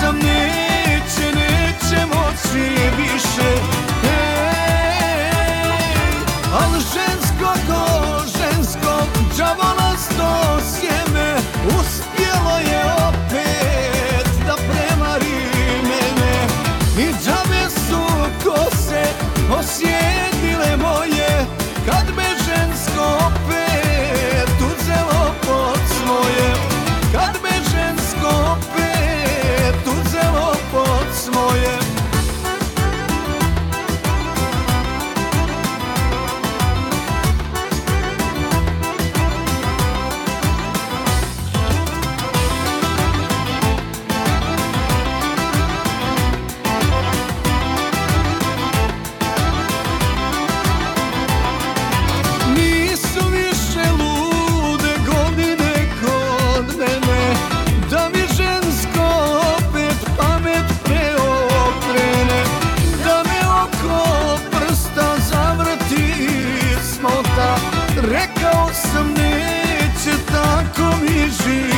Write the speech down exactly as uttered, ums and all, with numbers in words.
sam neće, neće moći više. Al žensko ko žensko, đavolasto sjeme, uspjelo je opet da premari mene. I džabe su kose osjetile moje, kad me žensko opet uzelo pod svoje. Kad me žensko opet uzelo pod svoje. Rekao sam neće tako mi živjeti.